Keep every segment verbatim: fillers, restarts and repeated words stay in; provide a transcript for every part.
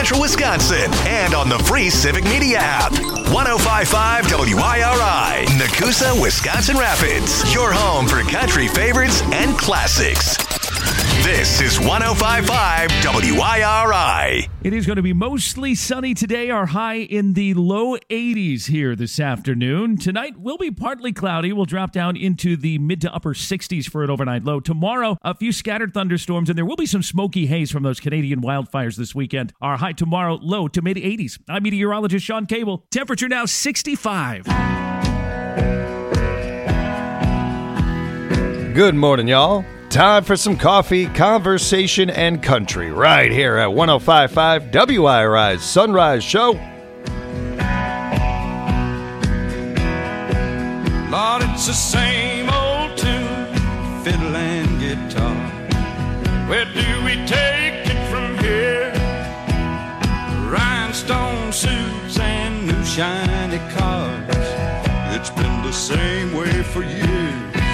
Central Wisconsin and on the free Civic Media app. one oh five point five W I R I, Nakusa, Wisconsin Rapids. Your home for country favorites and classics. This is one oh five point five W I R I. It is going to be mostly sunny today. Our high in the low eighties here this afternoon. Tonight will be partly cloudy. We'll drop down into the mid to upper sixties for an overnight low. Tomorrow, a few scattered thunderstorms, and there will be some smoky haze from those Canadian wildfires this weekend. Our high tomorrow, low to mid eighties. I'm meteorologist Sean Cable. Temperature now sixty-five. Good morning, y'all. Time for some coffee, conversation, and country right here at one oh five point five W I R I's Sunrise Show. Lord, it's the same old tune, fiddle and guitar. Where do we take it from here? Rhinestone suits and new shiny cars. It's been the same way for years.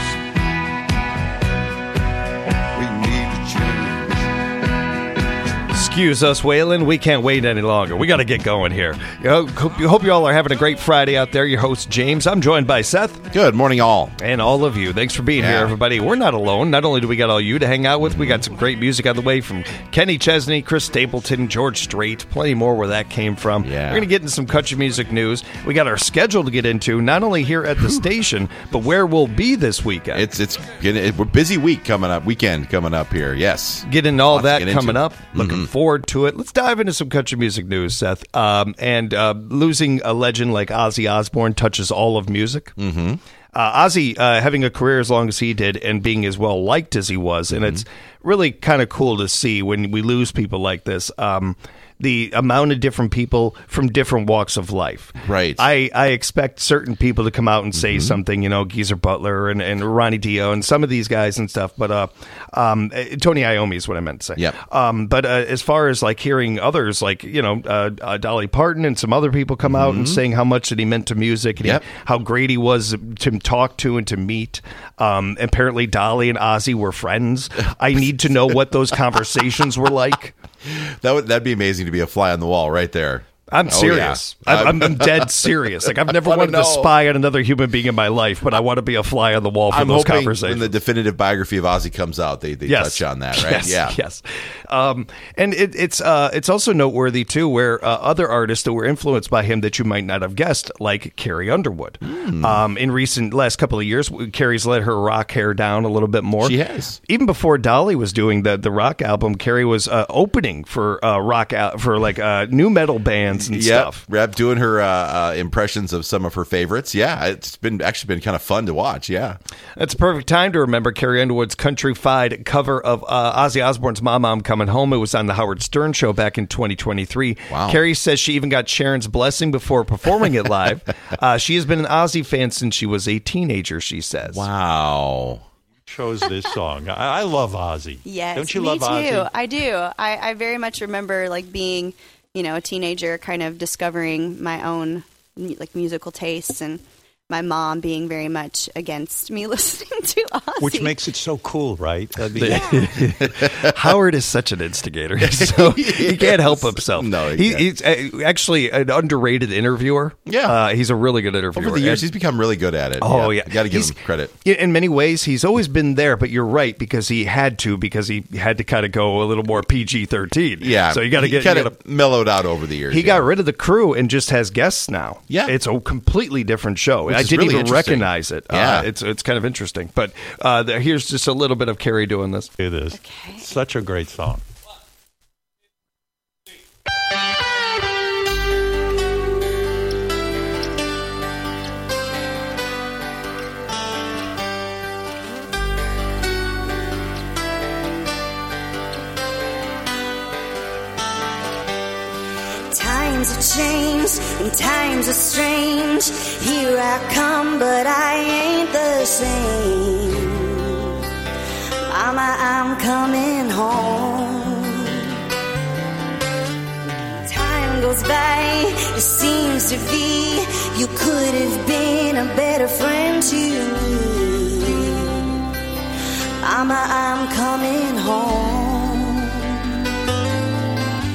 Excuse us, Waylon. We can't wait any longer. We got to get going here. I hope you all are having a great Friday out there. Your host, James. I'm joined by Seth. Good morning, all. And all of you. Thanks for being yeah. here, everybody. We're not alone. Not only do we got all you to hang out with, we got some great music on the way from Kenny Chesney, Chris Stapleton, George Strait, plenty more where that came from. Yeah. We're going to get into some country music news. We got our schedule to get into, not only here at the station, but where we'll be this weekend. It's it's it, we're busy week coming up, weekend coming up here. Yes. Getting all Lots that get coming into. up. Looking Mm-hmm. forward to it. Let's dive into some country music news, Seth. Um, and uh, losing a legend like Ozzy Osbourne touches all of music. Mm-hmm. Uh, Ozzy uh, having a career as long as he did and being as well liked as he was, and Mm-hmm. it's really kind of cool to see when we lose people like this. Um, the amount of different people from different walks of life. Right. I, I expect certain people to come out and say Mm-hmm. something, you know, Geezer Butler and, and Ronnie Dio and some of these guys and stuff. But uh, um, Tony Iommi is what I meant to say. Yep. Um, but uh, as far as like hearing others, like, you know, uh, uh, Dolly Parton and some other people come out and saying how much that he meant to music and Yep. he, how great he was to talk to and to meet. Um, apparently Dolly and Ozzy were friends. I need to know what those conversations were like. That would that'd be amazing to be a fly on the wall right there. I'm Oh, serious. yeah. I'm, I'm dead serious. Like I've never wanna wanted to know. spy on another human being in my life, but I want to be a fly on the wall for I'm those hoping conversations. when the definitive biography of Ozzy comes out, they, they Yes. touch on that, right? Yes, yeah. yes. Um, and it, it's uh, it's also noteworthy too, where uh, other artists that were influenced by him that you might not have guessed, like Carrie Underwood. Mm. Um, in recent last couple of years, Carrie's let her rock hair down a little bit more. She has. Even before Dolly was doing the the rock album, Carrie was uh, opening for uh, rock al- for like uh, new metal bands and Yep. stuff. Rap doing her uh, uh, impressions of some of her favorites. Yeah, it's been actually been kind of fun to watch. Yeah. That's a perfect time to remember Carrie Underwood's country-fied cover of uh, Ozzy Osbourne's "Mom, I'm Coming Home." It was on the Howard Stern Show back in twenty twenty-three. Wow. Carrie says she even got Sharon's blessing before performing it live. uh, she has been an Ozzy fan since she was a teenager, she says. Wow. Chose this song. I, I love Ozzy. Yes, Don't you me love too. Ozzy? I do. I, I very much remember like being, you know, a teenager, kind of discovering my own like musical tastes, and my mom being very much against me listening to Ozzy. Which makes it so cool, right? I mean, Howard is such an instigator, so he can't help himself. No, he he, can't. he's uh, actually an underrated interviewer. Yeah. uh, he's a really good interviewer. Over the years, And- he's become really good at it. Oh, yeah. Got to give He's- him credit. Yeah, in many ways, he's always been there, but you're right, because he had to, because he had to kind of go a little more P G thirteen. Yeah. So you got to he get... kind you of gotta- mellowed out over the years. He yeah. got rid of the crew and just has guests now. Yeah. It's a completely different show. Which I is didn't really even interesting. recognize it. Yeah. Uh, it's it's kind of interesting. But uh, the, here's just a little bit of Carrie doing this. it is. Okay. Such a great song. Times have changed and times are strange. Here I come, but I ain't the same. Mama, I'm coming home. Time goes by, it seems to be you could have been a better friend to me. Mama, I'm coming home.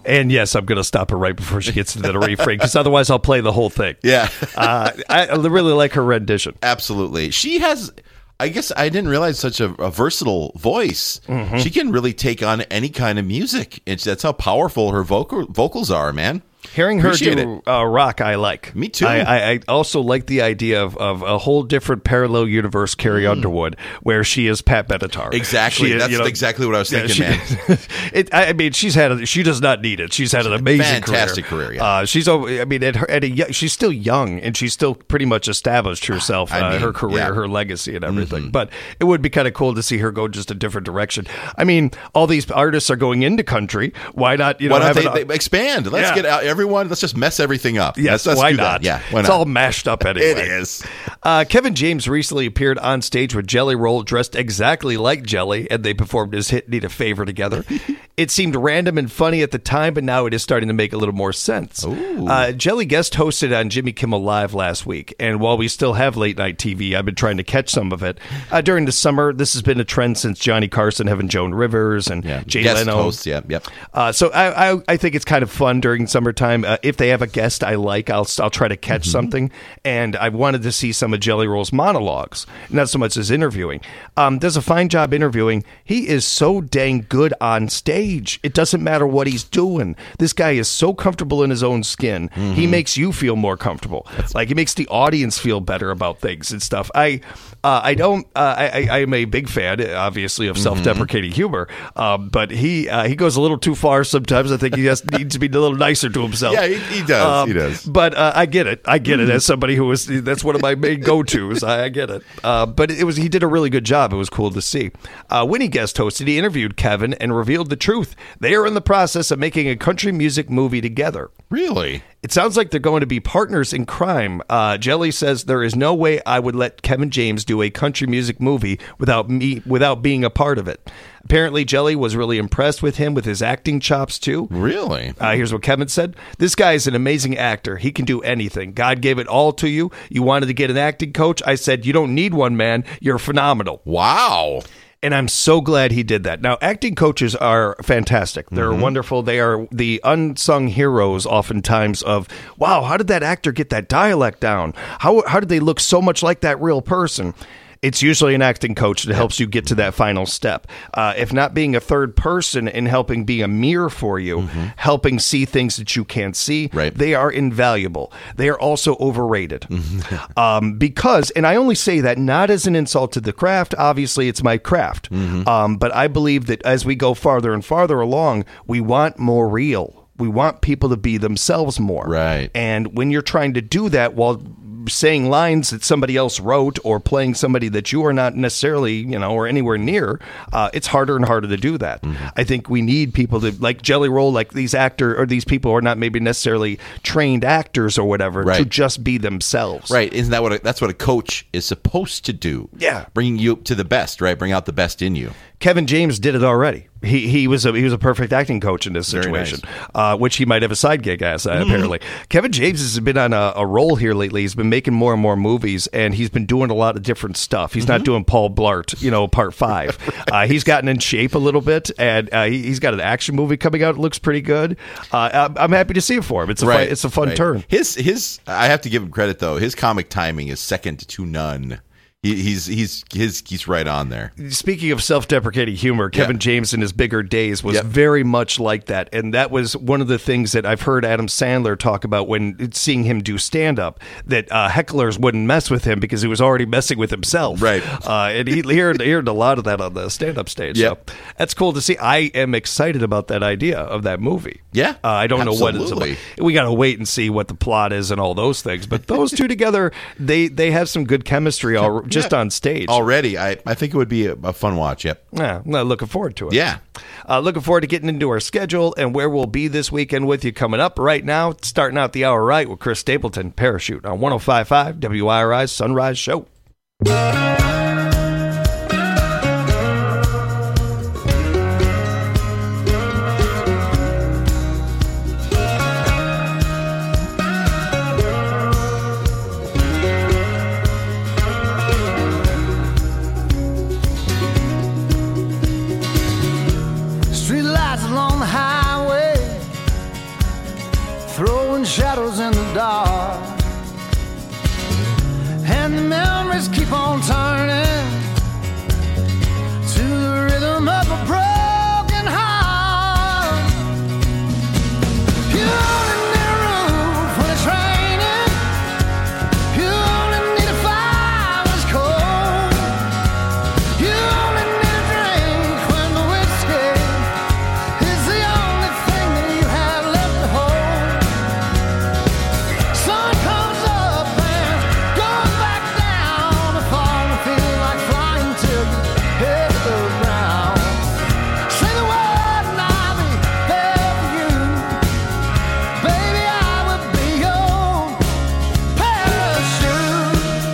And yes, I'm going to stop her right before she gets into the refrain, because otherwise I'll play the whole thing. Yeah. uh, I, I really like her rendition. Absolutely. She has, I guess I didn't realize such a, a versatile voice. Mm-hmm. She can really take on any kind of music. It's, that's how powerful her vocal, vocals are, man. Hearing her Appreciate do uh, rock, I like. Me too. I, I, I also like the idea of, of a whole different parallel universe, Carrie mm. Underwood, where she is Pat Benatar. Exactly. She, That's you know, exactly what I was thinking, yeah, she, man. it, I mean, she's had. A, she does not need it. She's had an amazing, fantastic career. career yeah. uh, she's. I mean, at her, at a, she's still young, and she's still pretty much established herself, I uh, mean, her career, yeah. her legacy, and everything. Mm-hmm. But it would be kind of cool to see her go just a different direction. I mean, all these artists are going into country. Why not? You know, why don't have they, an, they expand? Let's yeah. get out everyone. Let's just mess everything up. Yes, let's, let's why do not? That. Yeah, why it's not? all mashed up anyway. It is. Uh, Kevin James recently appeared on stage with Jelly Roll dressed exactly like Jelly, and they performed his hit "Need a Favor" together. It seemed random and funny at the time, but now it is starting to make a little more sense. Uh, Jelly guest hosted on Jimmy Kimmel Live last week, and while we still have late night T V, I've been trying to catch some of it. Uh, during the summer, this has been a trend since Johnny Carson having Joan Rivers and yeah. Jay guest Leno. hosts, yeah, yep. Uh, so I, I I think it's kind of fun during summertime. Uh, if they have a guest I like, I'll I'll try to catch mm-hmm. something. And I wanted to see some of Jelly Roll's monologues, not so much as interviewing. Um, does a fine job interviewing. He is so dang good on stage. It doesn't matter what he's doing. This guy is so comfortable in his own skin. Mm-hmm. He makes you feel more comfortable. That's like he makes the audience feel better about things and stuff. I uh, I don't. Uh, I I am a big fan, obviously, of self-deprecating mm-hmm. humor. Um, but he uh, he goes a little too far sometimes. I think he has needs to be a little nicer to himself. Yeah, he, he does. Um, he does. But uh, I get it. I get it. As somebody who was, that's one of my main go-tos. I, I get it. Uh, but it was he did a really good job. It was cool to see. Uh, when he guest hosted, he interviewed Kevin and revealed the truth. They are in the process of making a country music movie together. Really? It sounds like they're going to be partners in crime. Uh, Jelly says there is no way I would let Kevin James do a country music movie without me, without being a part of it. Apparently, Jelly was really impressed with him with his acting chops, too. Really? Uh, here's what Kevin said. This guy is an amazing actor. He can do anything. God gave it all to you. You wanted to get an acting coach. I said, you don't need one, man. You're phenomenal. Wow. And I'm so glad he did that. Now, acting coaches are fantastic. They're mm-hmm. wonderful. They are the unsung heroes oftentimes of, wow, how did that actor get that dialect down? How how did they look so much like that real person? It's usually an acting coach that helps you get to that final step. Uh, if not being a third person and helping be a mirror for you, mm-hmm. helping see things that you can't see, right. they are invaluable. They are also overrated. um, because, and I only say that not as an insult to the craft, obviously it's my craft, mm-hmm. um, but I believe that as we go farther and farther along, we want more real. We want people to be themselves more. Right. And when you're trying to do that while saying lines that somebody else wrote or playing somebody that you are not necessarily, you know, or anywhere near, uh, it's harder and harder to do that. Mm-hmm. I think we need people to, like Jelly Roll, like these actor or these people who are not maybe necessarily trained actors or whatever, right. to just be themselves. Right. Isn't that what a, that's what a coach is supposed to do? Yeah. Bringing you to the best, right? Bring out the best in you. Kevin James did it already. He he was a he was a perfect acting coach in this situation, nice. uh, which he might have a side gig as uh, apparently. Kevin James has been on a, a roll here lately. He's been making more and more movies, and he's been doing a lot of different stuff. He's mm-hmm. not doing Paul Blart, you know, part five. right. uh, he's gotten in shape a little bit, and uh, he, he's got an action movie coming out. It looks pretty good. Uh, I'm, I'm happy to see it for him. It's a right. fun, it's a fun right. turn. His his I have to give him credit though. His comic timing is second to none. He, he's he's his he's right on there. Speaking of self-deprecating humor, Kevin yeah. James in his bigger days was yep. very much like that, and that was one of the things that I've heard Adam Sandler talk about when seeing him do stand-up. That uh, hecklers wouldn't mess with him because he was already messing with himself. Right, uh, and he heard, heard a lot of that on the stand-up stage. Yep. So that's cool to see. I am excited about that idea of that movie. Yeah, uh, I don't absolutely. know what it's about. We got to wait and see what the plot is and all those things. But those two together, they they have some good chemistry all, just yeah. on stage. Already, I, I think it would be a, a fun watch. Yep. Yeah, well, looking forward to it. Yeah. Uh, looking forward to getting into our schedule and where we'll be this weekend with you coming up. Right now, starting out the hour right with Chris Stapleton, Parachute on one oh five point five W I R I's Sunrise Show. always keep on turning to the rhythm of a broken heart. You only need a roof when it's raining. You only need a fire when it's cold. You only need a drink when the whiskey is the only thing that you have left to hold. Sun comes up and goes back down. The fall and feel like flying till you hit the ground. Say the word and I'll be there for you. Baby, I will be your parachute.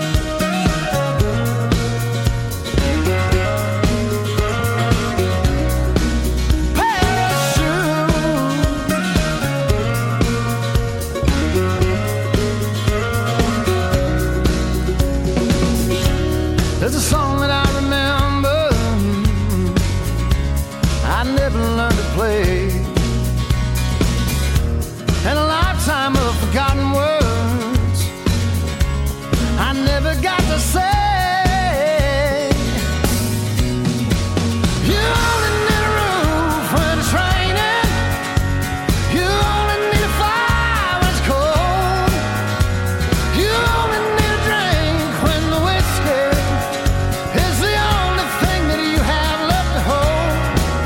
There's a song that I remember I never learned to play, and a lifetime of forgotten words I never got to say. You only need a roof when it's raining. You only need a fire when it's cold. You only need a drink when the whiskey is the only thing that you have left to hold.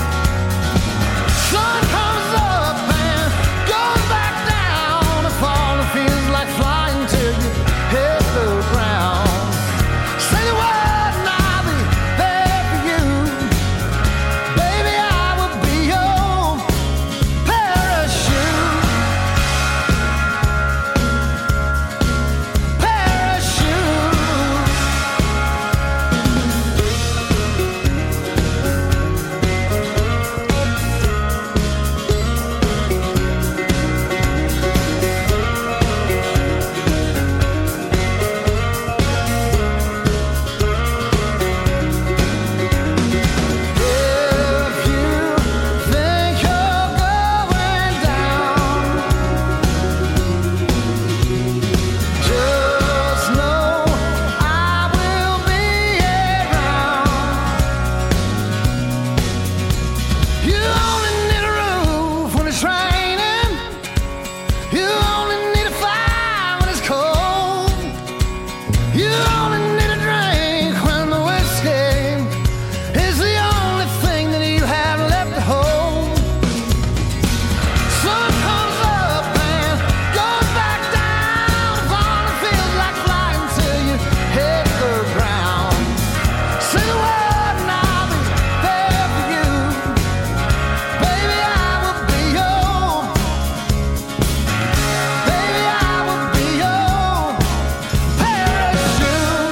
Sun comes up and goes back down. The fall and feels like flying till you hit the ground. Say the word and I'll be there for you. Baby, I will be your parachute. Parachute. If you think you're going down, just know I will be around. You only need a roof when it's raining. You only need a fire when it's cold. You only need a drink when the whiskey is the only thing that you have left to hold. Sun comes up and goes back down. The fall and feels like flying till you hit the ground. Say the word and I'll be there for you. Baby, I will be your. Baby, I will be your parachute.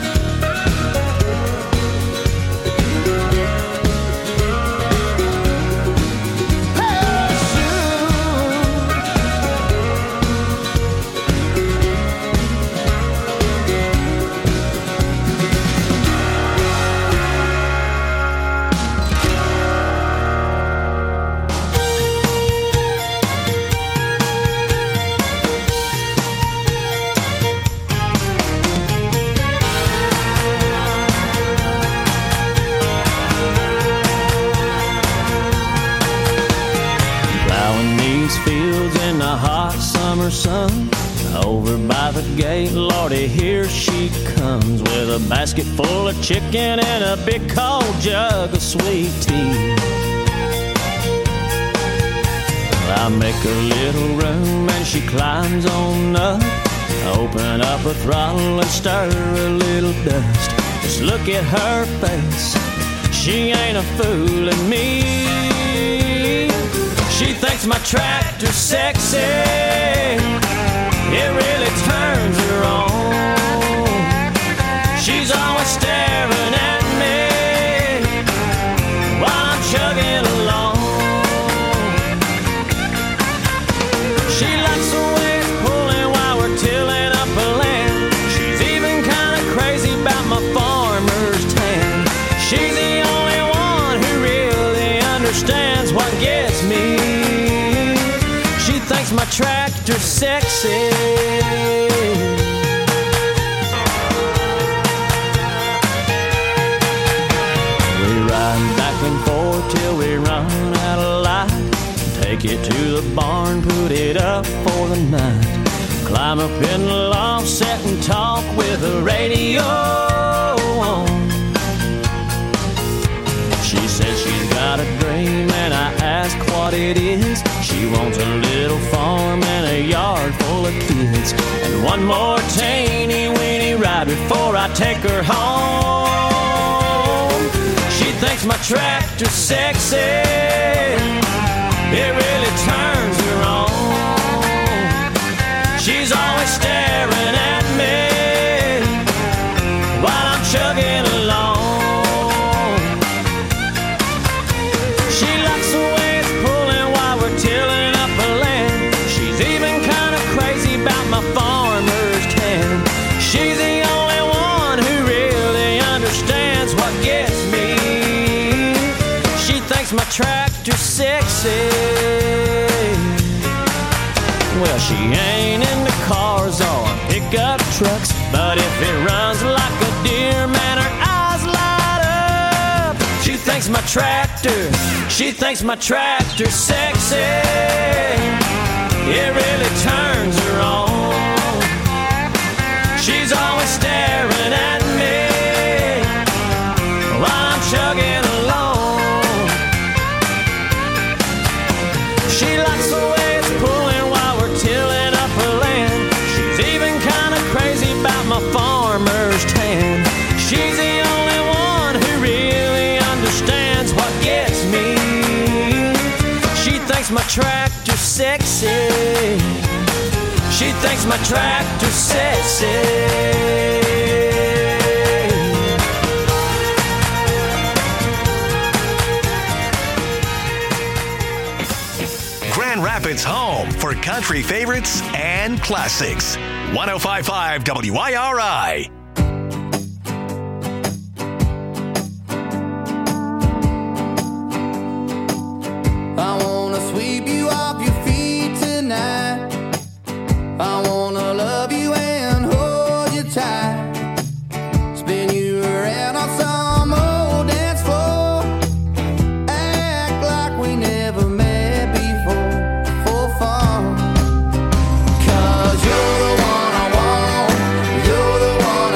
Plowing these fields in the hot summer sun. Over by the gate, Lordy, here she comes with a basket full of chicken and a big cold jug of sweet tea. Well, I make a little room and she climbs on up. Open up her throttle and stir a little dust. Just look at her face, she ain't a fooling me. She thinks my tractor's sexy, it really turns her on. She's always staring at me while I'm chugging along. She likes the way it's pulling while we're tilling up a land. She's even kind of crazy about my farmer's tan. She's the only one who really understands what gets me. She thinks my tractor's sexy. Take it to the barn, put it up for the night. Climb up in the loft, sit and talk with the radio on. She says she's got a dream, and I ask what it is. She wants a little farm and a yard full of kids, and one more teeny weeny ride before I take her home. She thinks my tractor's sexy, it really turns her on. She's always staring at me while I'm chugging along. She likes the way it's pulling while we're tilling up the land. She's even kind of crazy about my farmer's tan. She's the only one who really understands what gets me. She thinks my tractor's sexy. Well, she ain't into cars or pickup trucks, but if it runs like a deer, man, her eyes light up. She thinks my tractor, she thinks my tractor's sexy. It really turns her on. She's always staring at me while I'm chugging along. She likes the way it's pulling while we're tilling up her land. She's even kind of crazy about my farmer's tan. She's the only one who really understands what gets me. She thinks my tractor's sexy. She thinks my tractor's sexy. Grand Rapids' home for country favorites and classics. one oh five point five W I R I. I wanna sweep you off your feet tonight. I wanna love you and hold you tight. Spin you around on some old dance floor. Act like we never met before, for fun. 'Cause you're the one I want, you're the one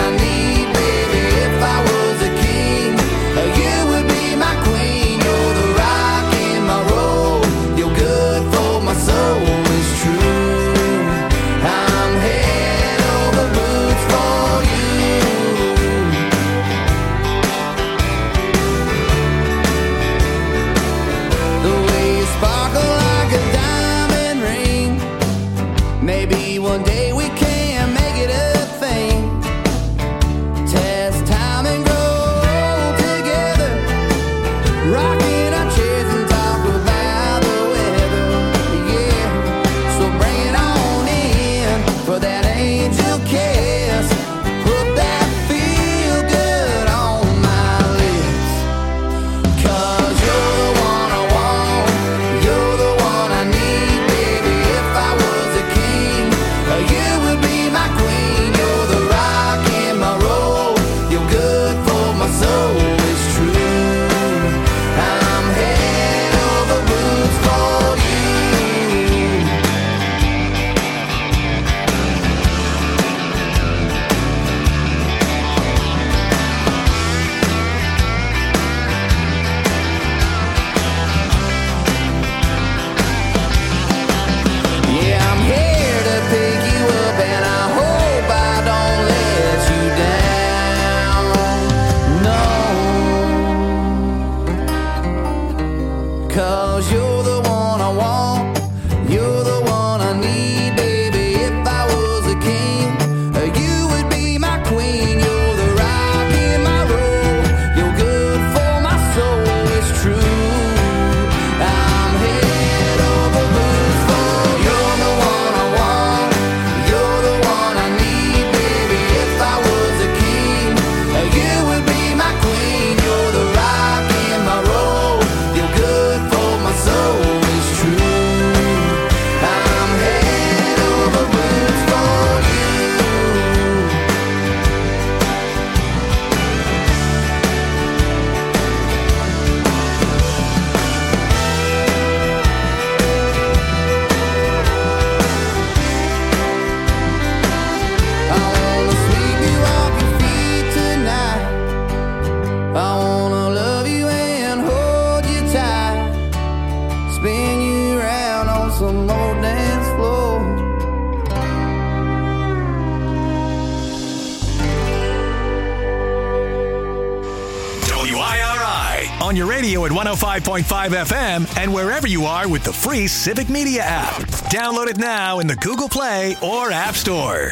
on your radio at one oh five point five F M and wherever you are with the free Civic Media app. Download it now in the Google Play or App Store.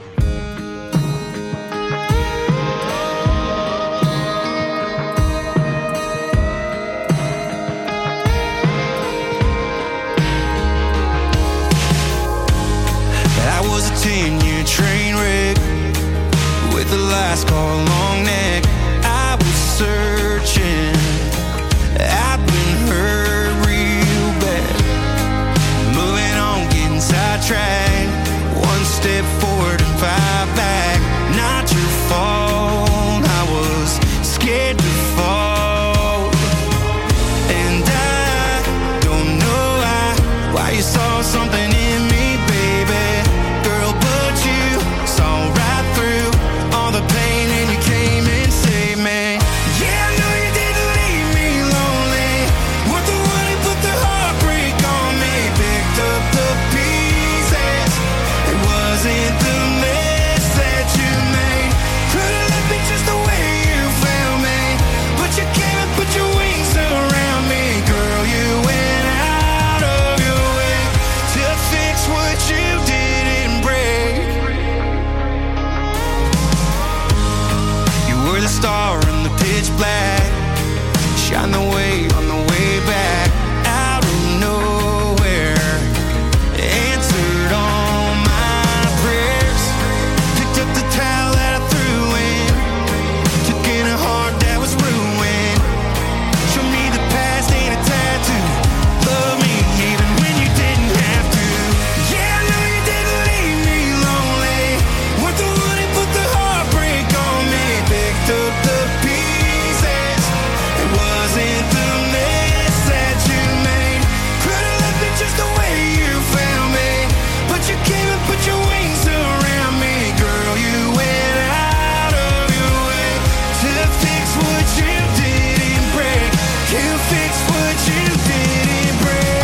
I was a ten-year train wreck with the last car long neck. I was searching, I've been hurt real bad. Moving on, getting sidetracked. One step forward and five back. Not your fault, I was scared to fall. And I don't know why, why you saw something in me, baby. Girl, but you saw right through all the pain and you came and saved me. Yeah, I know you didn't leave me lonely. Weren't the one who put the heartbreak on me. Picked up the pieces. It wasn't the mess that you made. Could've left me just the way you found me. But you came and put your wings around me. Girl, you went out of your way to fix what you didn't break. You were the star in the pitch black. Shine the way on the way back. Out of nowhere, answered all my prayers. Picked up the towel that I threw in. Took in a heart that was ruined. Show me the past ain't a tattoo. Love me even when you didn't have to. Yeah, I know you didn't leave me lonely. Weren't the one who put the heartbreak on me. Picked up the pieces. It wasn't the mess that you made. Could've left me just the way you found me. But you came and put your wings around me. Girl, you went out of your way to fix what you didn't break. You fixed what you didn't break.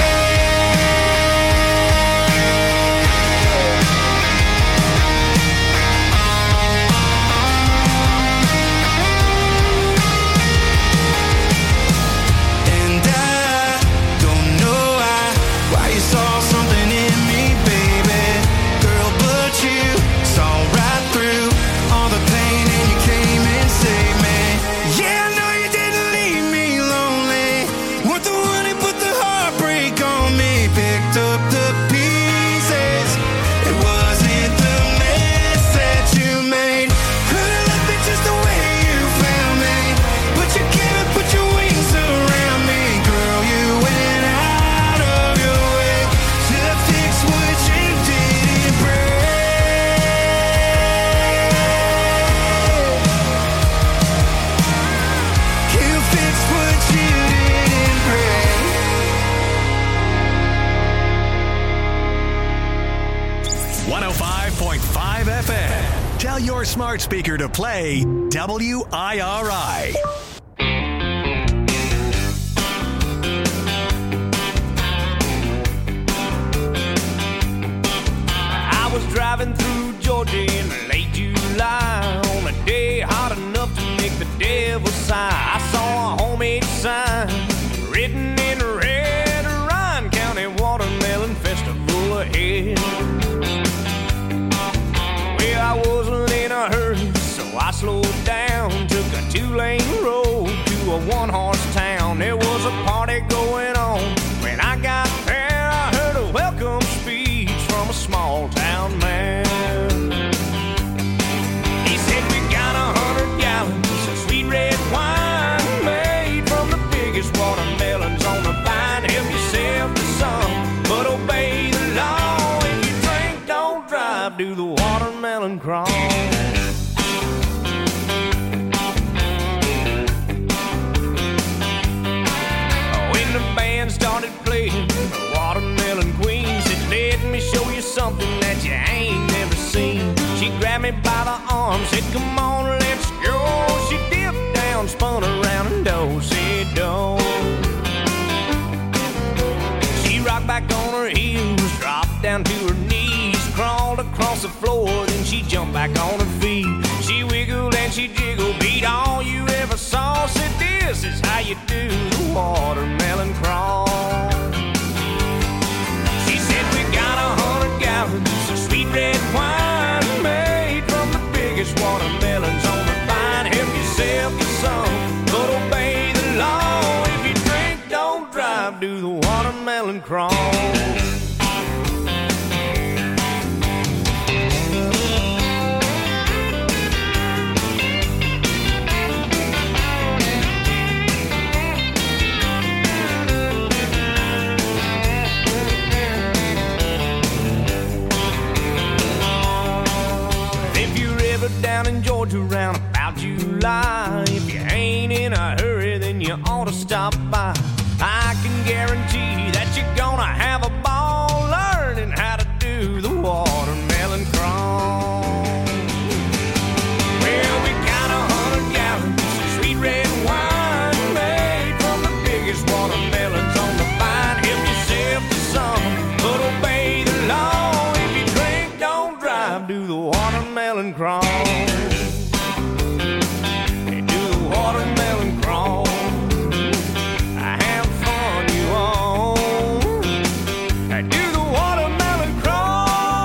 And I don't know why, why you saw something in me, baby. Girl, but you saw right through all the pain and you came and saved me. Yeah, I know you didn't leave me lonely. Weren't the one who put the heartbreak on me. Picked up the pieces. It wasn't the mess that you made. Could've left me just the way you found me. But you came and put your wings around me. Girl, you went out of your way to fix what you didn't break. You fixed what you didn't break. one oh five point five F M. Tell your smart speaker to play W I R I. I was driving through Georgia in late July on a day hot enough to make the devil sigh. I saw a homemade sign written in red, Ryan County Watermelon Festival ahead. Well, I wasn't in a hurry, so I slowed down, took a two-lane road to a one-horse town. There was a party going on. When I got there, I heard a welcome speech from a small-town man. He said, we got a hundred gallons of sweet red wine made from the biggest watermelons on the vine. Help yourself to some, but obey the law. If you drink, don't drive, do the watermelon crawl. When the band started playing, the Watermelon Queen said, let me show you something that you ain't never seen. She grabbed me by the arm, said, come on, let's go. She dipped down, spun around, and do-si-do. She rocked back on her heels, dropped down to her knees, crawled across the floor, then she jumped back on her feet. She wiggled and she jiggled, beat all you ever saw. Said, dear this is how you do the watermelon crawl. She said we got a hundred gallons of sweet red wine made from the biggest watermelons on the vine. Help yourself to some, but obey the law. If you drink, don't drive, do the watermelon crawl. Down in Georgia around about July, if you ain't in a hurry, then you ought to stop by. I can guarantee that you're gonna have a ball learning how to do the watermelon crawl. Well, we got a hundred gallons of sweet red wine made from the biggest watermelons on the vine. Help yourself to some, but obey the law. If you drink, don't drive, do the watermelon crawl. Watermelon crawl. Have fun, you all. Do the watermelon crawl.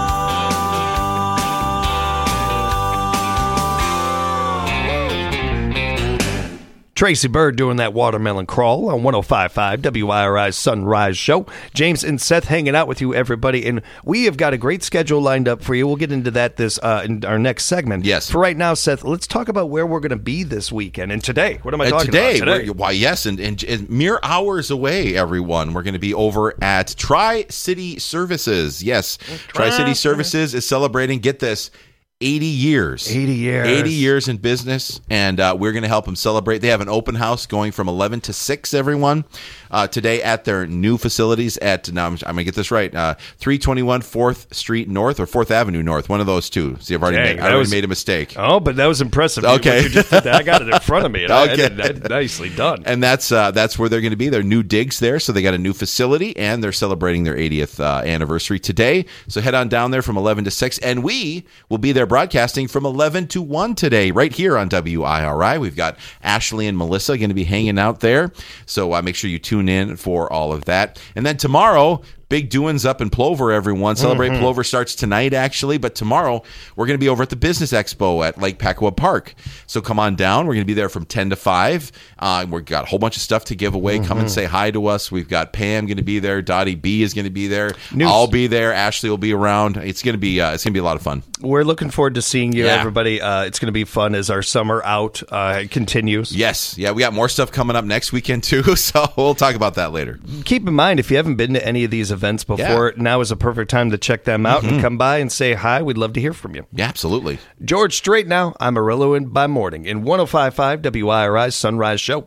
Tracy Bird doing that watermelon crawl on one oh five point five W I R I's Sunrise Show. James and Seth hanging out with you, everybody, and we have got a great schedule lined up for you. We'll get into that this uh, in our next segment. Yes. For right now, Seth, let's talk about where we're going to be this weekend and today. What am I Uh, talking today, about today? we're- Why, yes, and, and, and mere hours away, everyone. We're going to be over at Tri-City Services. Yes, Tri-City Services is celebrating, get this, eighty years. eighty years. eighty years in business, and uh, we're going to help them celebrate. They have an open house going from eleven to six, everyone, uh, today at their new facilities at, now I'm, I'm going to get this right, uh, three twenty-one fourth Street North or fourth Avenue North, one of those two. See, I've already, Dang, made, I that already was- made a mistake. Oh, but that was impressive. Okay. What you just did that. I got it in front of me. And I- Okay. I, I, nicely done. And that's uh, that's where they're going to be. Their new digs there. So they got a new facility, and they're celebrating their eightieth uh, anniversary today. So head on down there from eleven to six. And we will be there broadcasting from eleven to one today, right here on W I R I. We've got Ashley and Melissa going to be hanging out there. So uh, make sure you tune in for all of that. And then tomorrow, big doings up in Plover, everyone. Celebrate Mhm. Plover starts tonight, actually, but tomorrow we're going to be over at the Business Expo at Lake Pacwa Park. So come on down. We're going to be there from ten to five. Uh, we've got a whole bunch of stuff to give away. Come and Mhm. say hi to us. We've got Pam going to be there. Dottie B is going to be there. News. I'll be there. Ashley will be around. It's going to be uh, it's going to be a lot of fun. We're looking forward to seeing you, Yeah. everybody. Uh, it's going to be fun as our summer out uh, continues. Yes. Yeah, we got more stuff coming up next weekend, too. So we'll talk about that later. Keep in mind, if you haven't been to any of these events before, now is a perfect time to check them out Mhm. and come by and say hi. We'd love to hear from you. Yeah, absolutely. George Strait now. I'm Amarillo and by morning in one oh five point five W I R I's Sunrise Show.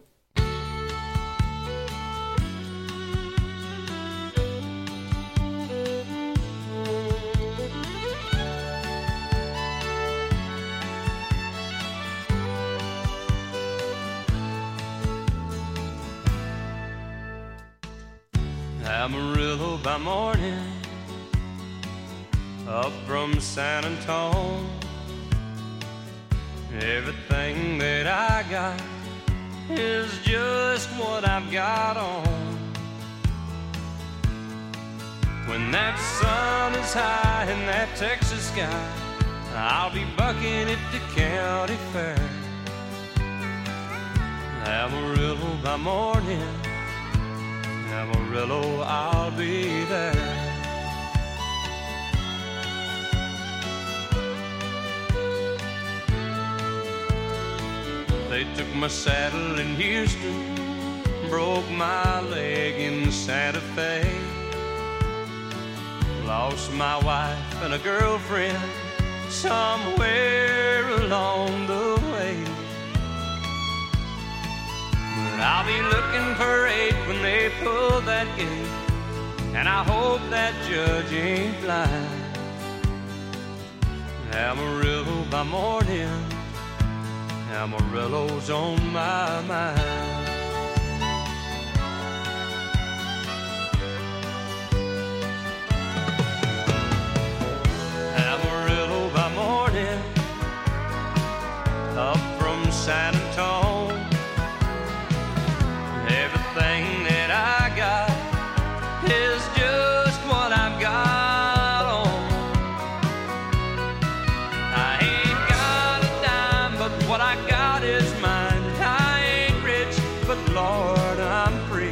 Amarillo by morning, up from San Antone. Everything that I got is just what I've got on. When that sun is high in that Texas sky, I'll be bucking at the county fair. Amarillo by morning, Amarillo, I'll be there. They took my saddle in Houston, broke my leg in Santa Fe. Lost my wife and a girlfriend somewhere along the way. But I'll be looking for eight when they pull that gate, and I hope that judge ain't blind. Amarillo by morning, Amarillo's on my mind. Amarillo by morning, up from San Antone. God is mine. I ain't rich, but Lord, I'm free.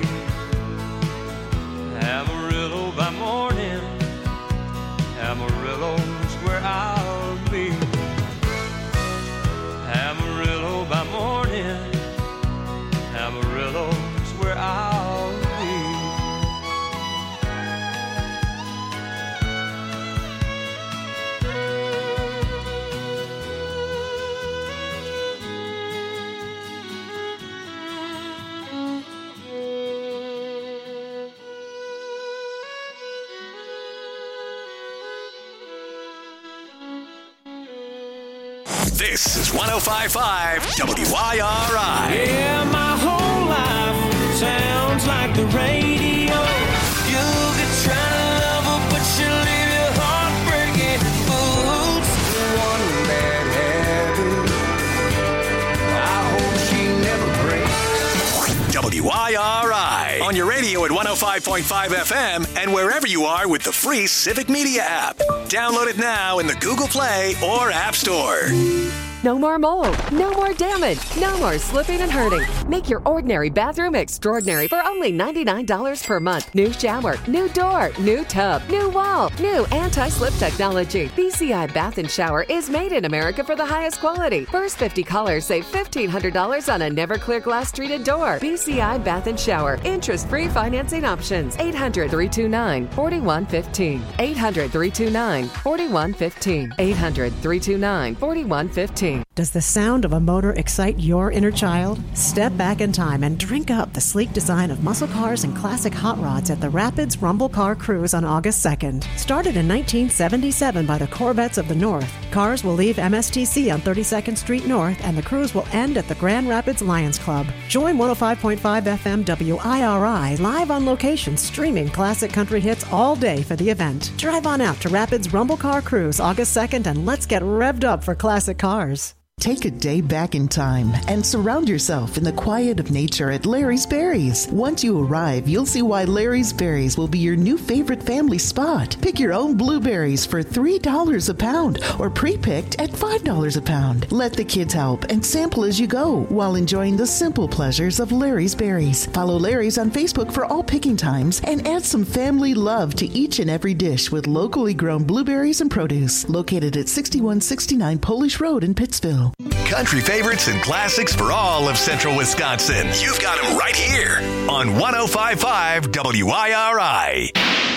Amarillo by morning, Amarillo's where I'll be. Amarillo by morning, Amarillo's where I'll be. This is one oh five point five W I R I. Yeah, my whole life sounds like the radio. You could try to love her, but she'll leave your heart breaking. Oops, one bad habit. I hope she never breaks. W I R I. On your radio at one oh five point five F M and wherever you are with the free Civic Media app. Download it now in the Google Play or App Store. No more mold, no more damage, no more slipping and hurting. Make your ordinary bathroom extraordinary for only ninety-nine dollars per month. New shower, new door, new tub, new wall, new anti-slip technology. B C I Bath and Shower is made in America for the highest quality. First fifty callers save fifteen hundred dollars on a never clear glass treated door. B C I Bath and Shower. Interest-free financing options. eight hundred, three two nine, four one one five. eight hundred, three two nine, four one one five. eight hundred, three two nine, four one one five. Does the sound of a motor excite your inner child? Step back in time and drink up the sleek design of muscle cars and classic hot rods at the Rapids Rumble Car Cruise on August second. Started in nineteen seventy-seven by the Corvettes of the North, cars will leave M S T C on thirty-second Street North and the cruise will end at the Grand Rapids Lions Club. Join one oh five point five F M W I R I live on location streaming classic country hits all day for the event. Drive on out to Rapids Rumble Car Cruise August second and let's get revved up for classic cars. Take a day back in time and surround yourself in the quiet of nature at Larry's Berries. Once you arrive, you'll see why Larry's Berries will be your new favorite family spot. Pick your own blueberries for three dollars a pound or pre-picked at five dollars a pound. Let the kids help and sample as you go while enjoying the simple pleasures of Larry's Berries. Follow Larry's on Facebook for all picking times and add some family love to each and every dish with locally grown blueberries and produce. Located at sixty-one sixty-nine Polish Road in Pittsville. Country favorites and classics for all of central Wisconsin. You've got them right here on one oh five point five W I R I.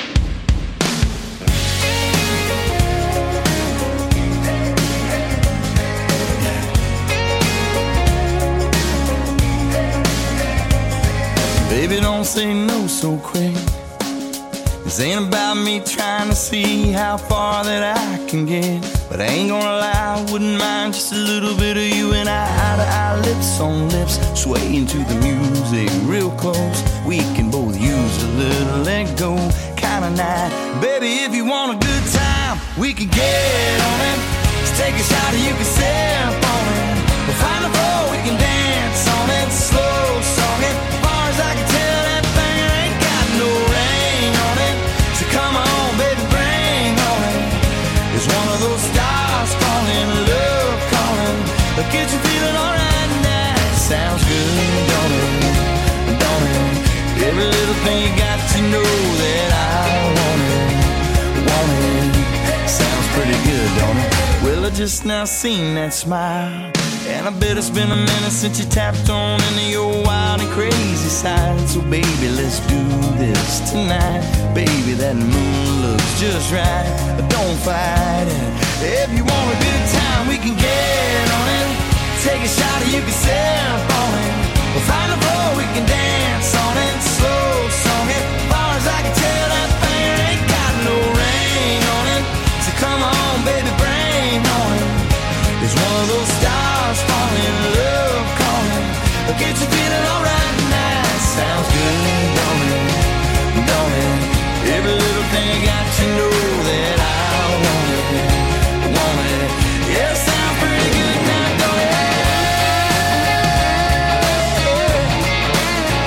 Baby, don't say no so quick. This ain't about me trying to see how far that I can get. But I ain't gonna lie, I wouldn't mind just a little bit of you and I, eye to eye, lips on lips, swaying to the music real close. We can both use a little let go kind of night. Baby, if you want a good time, we can get on it. Just take a shot and you can sip on it. We'll find a floor, we can dance on it. Slow song it, as far as I can tell, that thing ain't got no ring on it. So come on, baby, bring on it. It's one of those stars falling, love calling. But get you feeling alright now. Sounds good, don't it? Don't it? Every little thing you got to know that I want it. Want it. Sounds pretty good, don't it? Well, I just now seen that smile. And I bet it's been a minute since you tapped on into your wild and crazy side. So baby, let's do this tonight. Baby, that moon looks just right. But don't fight it. If you want a good time, we can get on it. Take a shot and you can sip on it. We'll find a floor, we can dance on it. Slow song it, as far as I can tell, that thing ain't got no ring on it. So come on, baby, bring on it. It's one of those stars falling, love calling. Get you feeling alright now. Sounds good, don't it? Don't it? Every little thing got to know that I want it. Want it. Yeah, sounds pretty good now, don't it?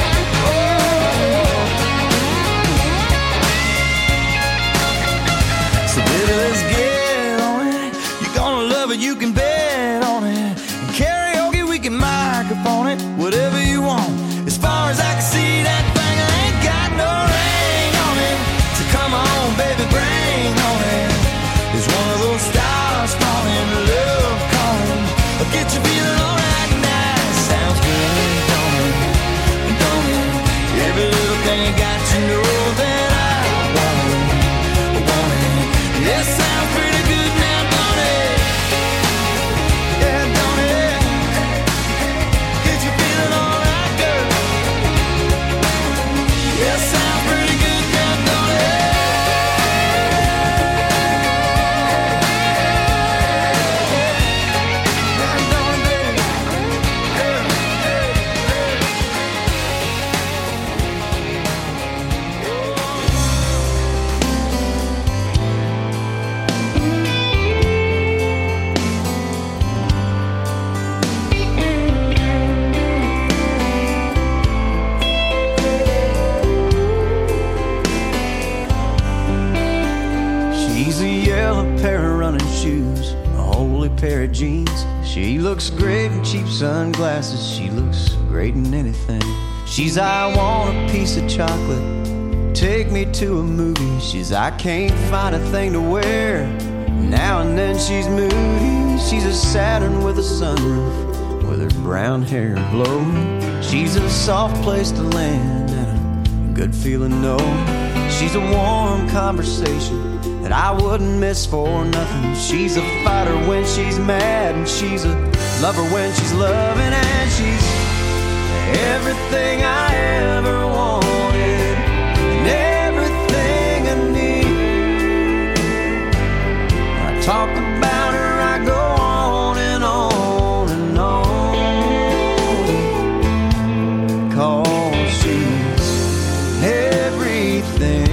we can microphone it, whatever you want. As far as I can see, that thing ain't got no ring on it. So come on, baby, bring on it. It's one of those stars falling, love calling. I'll get you feeling alright tonight. Sounds good, don't it? Don't it? Every little thing got you know that I want it. Want it. Yeah, sounds pretty good now, don't it? Yeah, don't it? Get you feeling alright, girl. Yeah, sounds pretty good now, don't it? She's a yellow pair of running shoes, a holy pair of jeans. She looks great in cheap sunglasses. She looks great in anything. She's I want a piece of chocolate, take me to a movie. She's I can't find a thing to wear. Now and then she's moody. She's a Saturn with a sunroof, with her brown hair blowing. She's a soft place to land and a good feeling no. She's a warm conversation that I wouldn't miss for nothing. She's a fighter when she's mad, and she's a lover when she's loving, and she's everything I ever wanted and everything I need. When I talk about her, I go on and on and on, 'cause she's everything.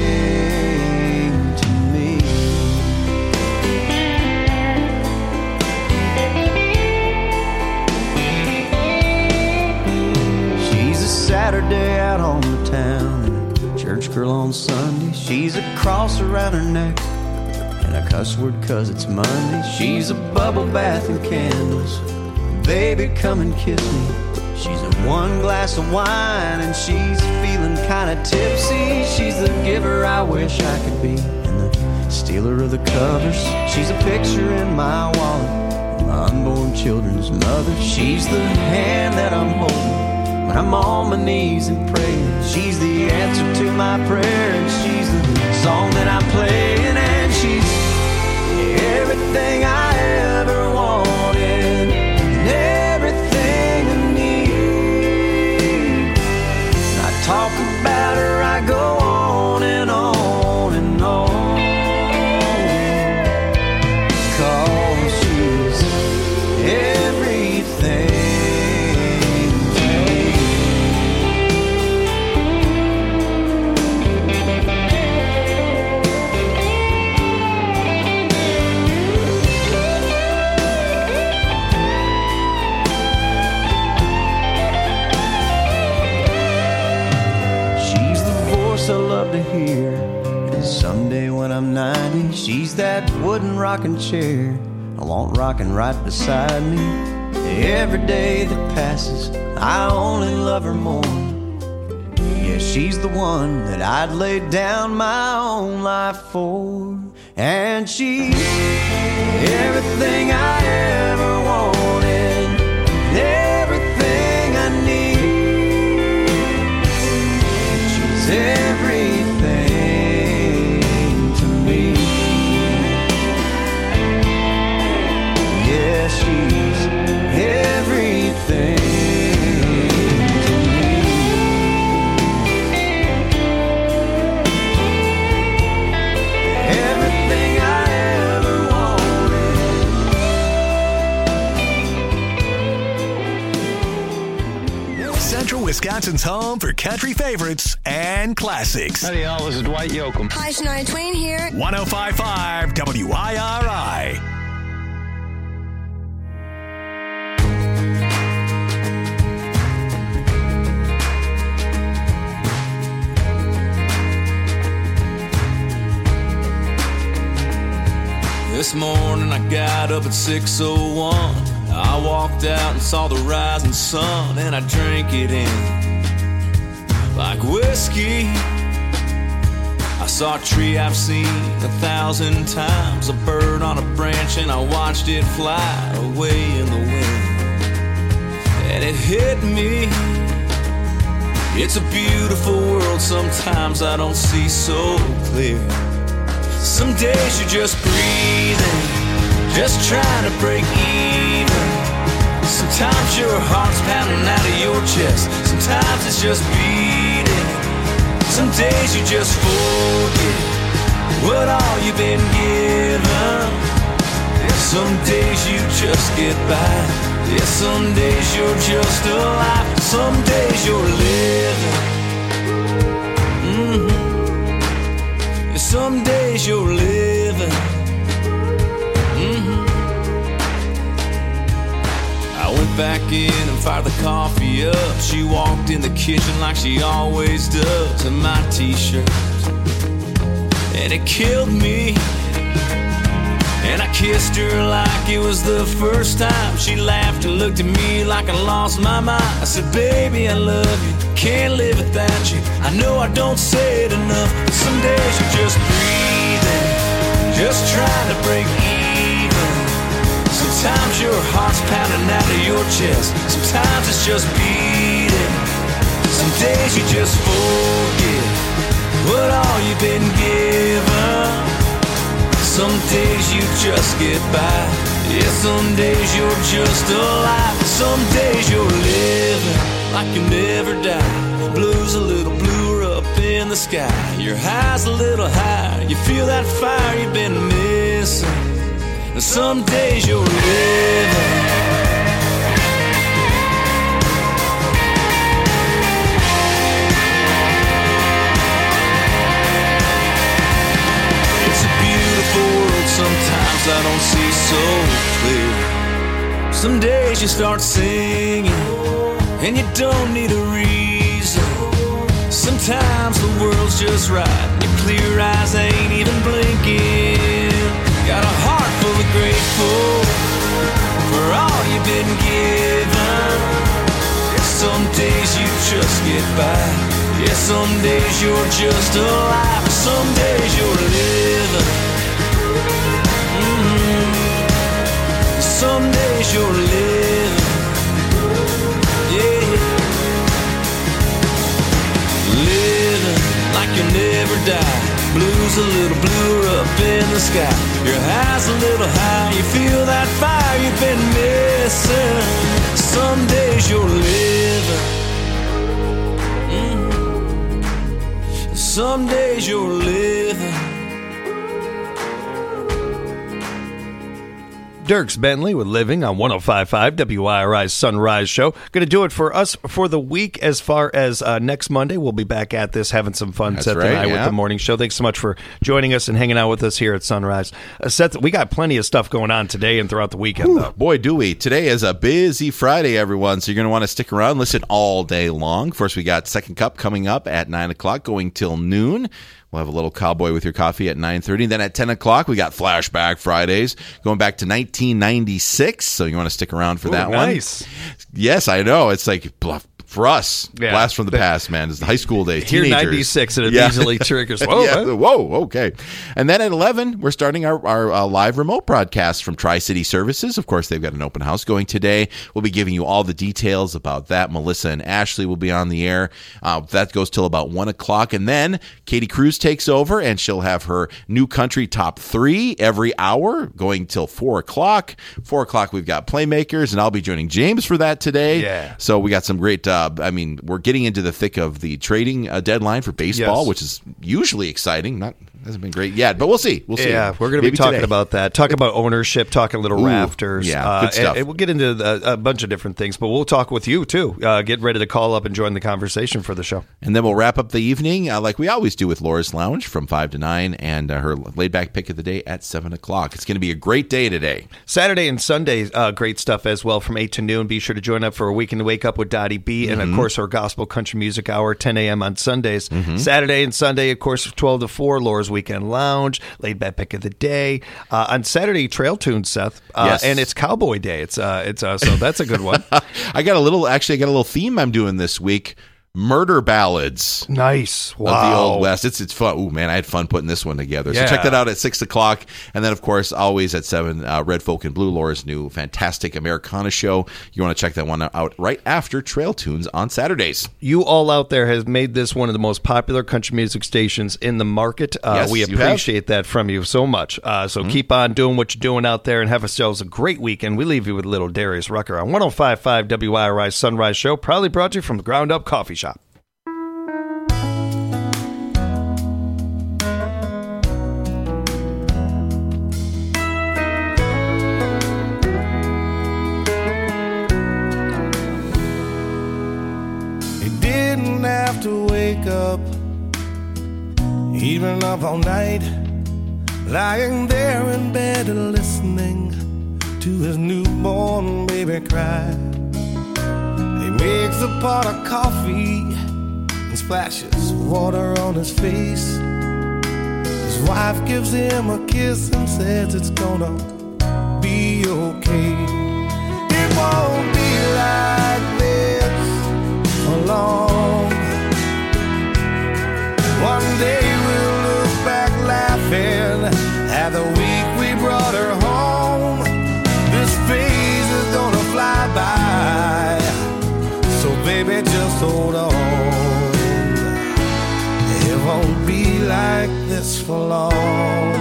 Saturday out on the town and a church girl on Sunday. She's a cross around her neck and a cuss word 'cause it's Monday. She's a bubble bath and candles. Baby, come and kiss me. She's a one glass of wine and she's feeling kinda tipsy. She's the giver I wish I could be and the stealer of the covers. She's a picture in my wallet, my unborn children's mother. She's the hand that I'm holding when I'm on my knees and praying. She's the answer to my prayer, and she's the song that I'm playing, and she's everything I ever wanted and everything I need. When I talk about her, I go on and on and on, 'cause she's everything. I love to hear. And someday when I'm ninety, she's that wooden rocking chair I want rocking right beside me. Every day that passes, I only love her more. Yeah, she's the one that I'd lay down my own life for. And she's everything I ever wanted, everything I need. She's everything to me. Yeah, she's everything. Wisconsin's home for country favorites and classics. Howdy, y'all. This is Dwight Yoakam. Hi, Shania Twain here. one oh five point five W I R I. This morning I got up at six oh one. I walked out and saw the rising sun, and I drank it in like whiskey. I saw a tree I've seen a thousand times, a bird on a branch, and I watched it fly away in the wind. And it hit me, it's a beautiful world, sometimes I don't see so clear. Some days you're just breathing, just trying to break even. Sometimes your heart's pounding out of your chest, sometimes it's just beating. Some days you just forget what all you've been given. Some days you just get by. Yeah, some days you're just alive. Some days you're living. Mm-hmm. Yeah, some days you're living. Mm-hmm. I went back in and fired the coffee up. She walked in the kitchen like she always does, in my t-shirt, and it killed me. And I kissed her like it was the first time. She laughed and looked at me like I lost my mind. I said, baby, I love you, can't live without you. I know I don't say it enough, but some days you're just breathing, just trying to break even. Sometimes your heart's pounding out of your chest, sometimes it's just beating. Some days you just forget what all you've been given. Some days you just get by. Yeah, some days you're just alive. Some days you're living like you never die. Blue's a little bluer up in the sky. Your high's a little higher. You feel that fire you've been missing. And some days you're living. Sometimes I don't see so clear. Some days you start singing and you don't need a reason. Sometimes the world's just right and your clear eyes ain't even blinking. Got a heart full of grateful for all you've been given. Some days you just get by. Yeah, some days you're just alive. Some days you're living. Some days you're living, yeah, living like you'll never die. Blue's a little bluer up in the sky. Your high's a little high. You feel that fire you've been missing. Some days you're living, mm-hmm. Some days you're living. Dierks Bentley with Living on one oh five point five W I R I's Sunrise Show. Going to do it for us for the week. As far as uh, next Monday, we'll be back at this, having some fun. That's Seth right, and I yeah. with the morning show. Thanks so much for joining us and hanging out with us here at Sunrise. Uh, Seth, we got plenty of stuff going on today and throughout the weekend, Ooh, though. Boy, do we. Today is a busy Friday, everyone, so you're going to want to stick around, listen all day long. First, we got Second Cup coming up at nine o'clock, going till noon. We'll have a little Cowboy with Your Coffee at nine thirty. Then at ten o'clock, we got Flashback Fridays, going back to nineteen ninety-six. So you want to stick around for Ooh, that nice. one. Yes, I know. It's like bluff. For us, Yeah. blast from the past, man. It's the high school days. Here, Teenagers. ninety-six, and it Yeah. easily triggers. Whoa, Yeah. huh? Whoa, okay. And then at eleven, we're starting our, our uh, live remote broadcast from Tri-City Services. Of course, they've got an open house going today. We'll be giving you all the details about that. Melissa and Ashley will be on the air. Uh, that goes till about one o'clock. And then Katie Cruz takes over, and she'll have her new country top three every hour going till four o'clock. four o'clock, we've got Playmakers, and I'll be joining James for that today. Yeah. So we got some great, uh, I mean, we're getting into the thick of the trading uh, deadline for baseball, Yes. which is usually exciting. Not hasn't been great yet, but we'll see. We'll see. Yeah, we're going to be Maybe talking today. about that. Talk about ownership, talking little Ooh, rafters. yeah, uh, good stuff. And, and we'll get into the, a bunch of different things, but we'll talk with you, too. Uh, get ready to call up and join the conversation for the show. And then we'll wrap up the evening uh, like we always do with Laura's Lounge from five to nine and uh, her laid-back pick of the day at seven o'clock. It's going to be a great day today. Saturday and Sunday, uh, great stuff as well from eight to noon. Be sure to join up for a weekend to wake up with Dottie B. Mm-hmm. And, of course, our gospel country music hour, ten a.m. on Sundays. Mm-hmm. Saturday and Sunday, of course, twelve to four, Laura's Stars Weekend Lounge, Laid Back Pick of the Day. Uh, on Saturday, Trail Tunes, Seth. Uh, Yes. And it's Cowboy Day. It's uh, it's uh, So that's a good one. I got a little, actually, I got a little theme I'm doing this week. Murder ballads. Nice. Of Wow. the Old West. It's it's fun. Ooh, man, I had fun putting this one together. Yeah. So check that out at six o'clock. And then, of course, always at seven, uh, Red Folk and Blue, Laura's new fantastic Americana show. You want to check that one out right after Trail Tunes on Saturdays. You all out there has made this one of the most popular country music stations in the market. Uh, Yes, we you appreciate that from you so much. Uh, so Mm-hmm. keep on doing what you're doing out there and have yourselves a great weekend. We leave you with little Darius Rucker on one oh five point five W I R I Sunrise Show, proudly brought to you from the Ground Up Coffee Shop. Didn't have to wake up, even up all night, lying there in bed and listening to his newborn baby cry. He makes a pot of coffee and splashes water on his face. His wife gives him a kiss and says it's gonna be okay. It won't be like this for long. One day we'll look back laughing at the week we brought her home. This phase is gonna fly by, so baby just hold on. It won't be like this for long.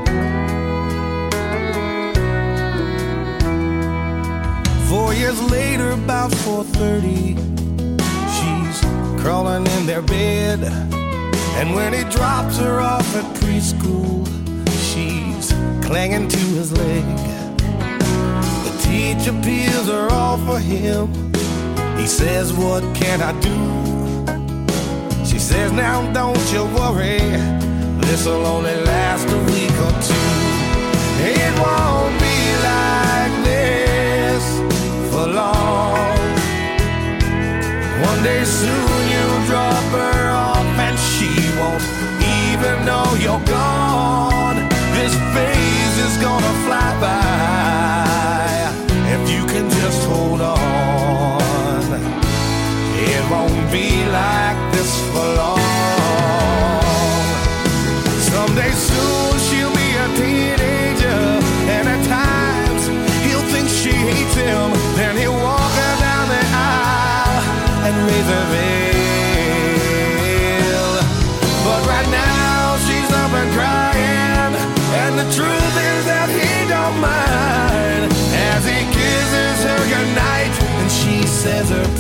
Four years later, about four thirty, she's crawling in their bed. And when he drops her off at preschool, she's clinging to his leg. The teacher peels her off for him. He says, what can I do? She says, now don't you worry, this'll only last a week or two. It won't be like this for long. One day soon you'll drop her off and she won't even know you're gone. This phase is gonna fly by if you can just hold on. It won't be like this for long. Someday soon she'll be a teenager, and at times he'll think she hates him. Then he'll walk her down the aisle and raise her veil. But right now she's up and crying, and the truth is that he don't mind as he kisses her goodnight and she says her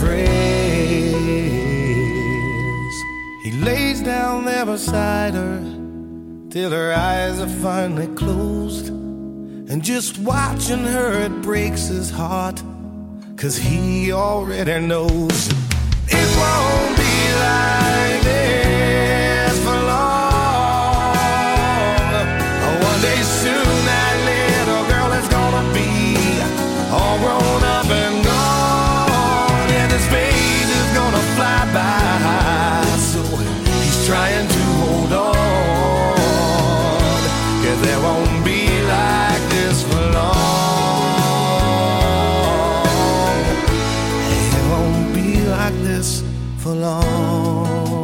prayers. He lays down there beside her till her eyes are finally closed, and just watching her it breaks his heart, 'cause he already knows it won't be like this for long. One day soon that little girl is gonna be all grown up and gone, and his phase is gonna fly by, so he's trying to hold on, 'cause there won't be like this for long. It won't be like this for long.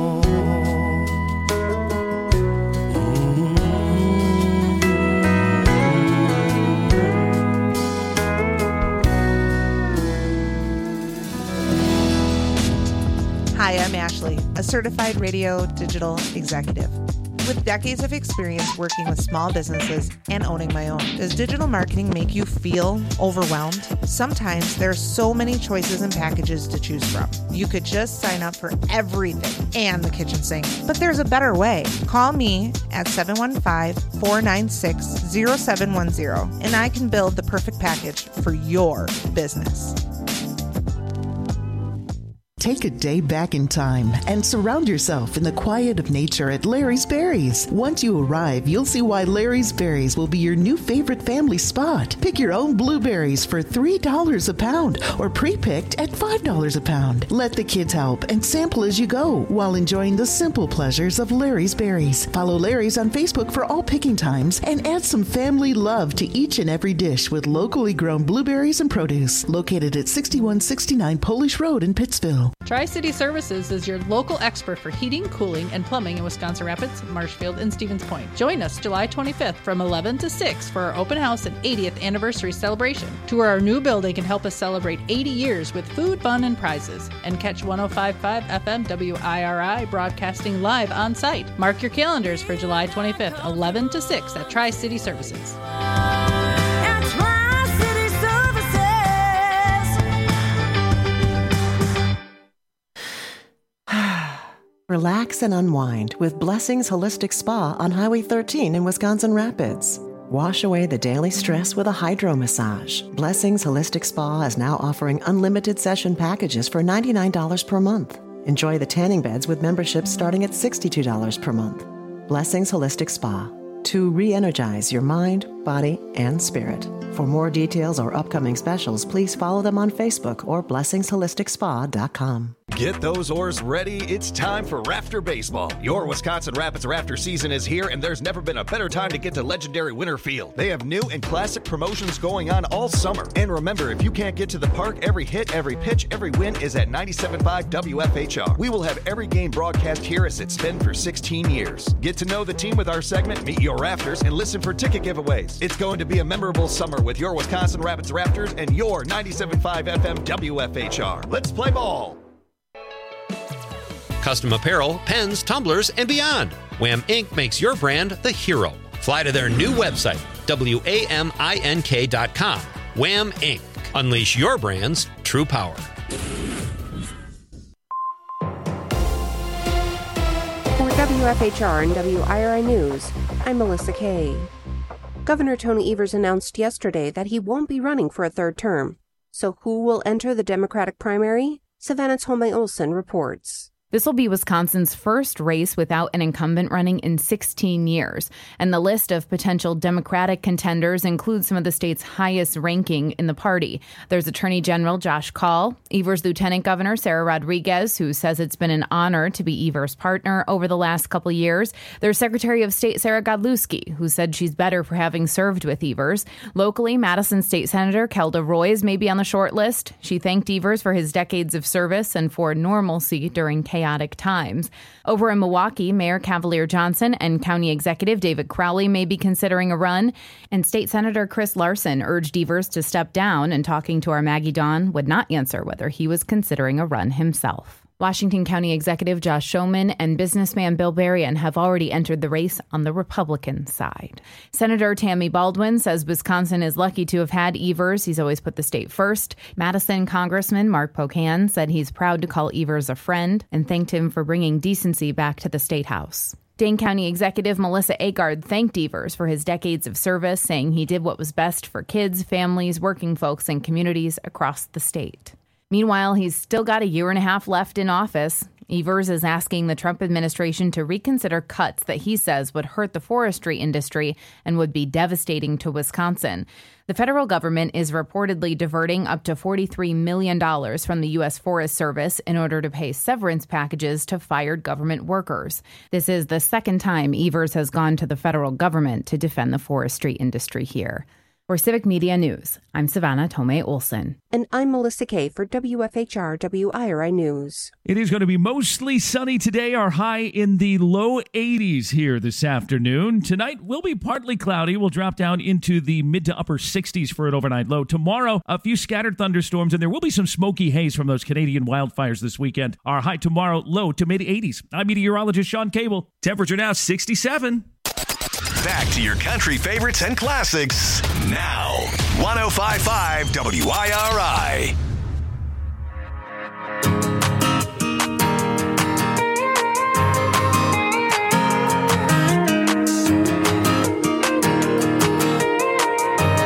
Hi, I'm Ashley, a certified radio digital executive. With decades of experience working with small businesses and owning my own, does digital marketing make you feel overwhelmed? Sometimes there are so many choices and packages to choose from. You could just sign up for everything and the kitchen sink, but there's a better way. Call me at seven one five, four nine six, zero seven one zero and I can build the perfect package for your business. Take a day back in time and surround yourself in the quiet of nature at Larry's Berries. Once you arrive, you'll see why Larry's Berries will be your new favorite family spot. Pick your own blueberries for three dollars a pound or pre-picked at five dollars a pound. Let the kids help and sample as you go while enjoying the simple pleasures of Larry's Berries. Follow Larry's on Facebook for all picking times and add some family love to each and every dish with locally grown blueberries and produce. Located at sixty-one sixty-nine Polish Road in Pittsville. Tri-City Services is your local expert for heating, cooling, and plumbing in Wisconsin Rapids, Marshfield, and Stevens Point. Join us July twenty-fifth from eleven to six for our open house and eightieth anniversary celebration. Tour our new building and help us celebrate eighty years with food, fun, and prizes. And catch one oh five point five F M W I R I broadcasting live on site. Mark your calendars for July twenty-fifth, eleven to six at Tri-City Services. Relax and unwind with Blessings Holistic Spa on Highway thirteen in Wisconsin Rapids. Wash away the daily stress with a hydro massage. Blessings Holistic Spa is now offering unlimited session packages for ninety-nine dollars per month. Enjoy the tanning beds with memberships starting at sixty-two dollars per month. Blessings Holistic Spa, to re-energize your mind, body, and spirit. For more details or upcoming specials, please follow them on Facebook or blessings holistic spa dot com. Get those oars ready. It's time for Rafter Baseball. Your Wisconsin Rapids Rafter season is here, and there's never been a better time to get to legendary Winter Field. They have new and classic promotions going on all summer. And remember, if you can't get to the park, every hit, every pitch, every win is at ninety-seven point five W F H R. We will have every game broadcast here as it's been for sixteen years. Get to know the team with our segment, Meet Your Rafters, and listen for ticket giveaways. It's going to be a memorable summer with your Wisconsin Rapids Raptors and your ninety-seven point five F M W F H R. Let's play ball. Custom apparel, pens, tumblers, and beyond. Wham Incorporated makes your brand the hero. Fly to their new website, W A M I N K dot com. Wham Incorporated. Unleash your brand's true power. For W F H R and W I R I News, I'm Melissa Kay. Governor Tony Evers announced yesterday that he won't be running for a third term. So who will enter the Democratic primary? Savannah Tomei Olson reports. This will be Wisconsin's first race without an incumbent running in sixteen years. And the list of potential Democratic contenders includes some of the state's highest ranking in the party. There's Attorney General Josh Kaul, Evers' Lieutenant Governor Sarah Rodriguez, who says it's been an honor to be Evers' partner over the last couple of years. There's Secretary of State Sarah Godlewski, who said she's better for having served with Evers. Locally, Madison State Senator Kelda Roys may be on the short list. She thanked Evers for his decades of service and for normalcy during chaos. Chaotic times. Over in Milwaukee, Mayor Cavalier Johnson and County Executive David Crowley may be considering a run, and State Senator Chris Larson urged Evers to step down, and talking to our Maggie Dawn would not answer whether he was considering a run himself. Washington County Executive Josh Schoeman and businessman Bill Berrien have already entered the race on the Republican side. Senator Tammy Baldwin says Wisconsin is lucky to have had Evers. He's always put the state first. Madison Congressman Mark Pocan said he's proud to call Evers a friend and thanked him for bringing decency back to the State House. Dane County Executive Melissa Agard thanked Evers for his decades of service, saying he did what was best for kids, families, working folks, and communities across the state. Meanwhile, he's still got a year and a half left in office. Evers is asking the Trump administration to reconsider cuts that he says would hurt the forestry industry and would be devastating to Wisconsin. The federal government is reportedly diverting up to forty-three million dollars from the U S Forest Service in order to pay severance packages to fired government workers. This is the second time Evers has gone to the federal government to defend the forestry industry here. For Civic Media News, I'm Savannah Tomei Olson. And I'm Melissa Kay for W F H R W I R I News. It is going to be mostly sunny today. Our high in the low eighties here this afternoon. Tonight will be partly cloudy. We'll drop down into the mid to upper sixties for an overnight low. Tomorrow, a few scattered thunderstorms, and there will be some smoky haze from those Canadian wildfires this weekend. Our high tomorrow, low to mid eighties. I'm meteorologist Sean Cable. Temperature now sixty-seven. Back to your country favorites and classics now. one oh five point five W I R I.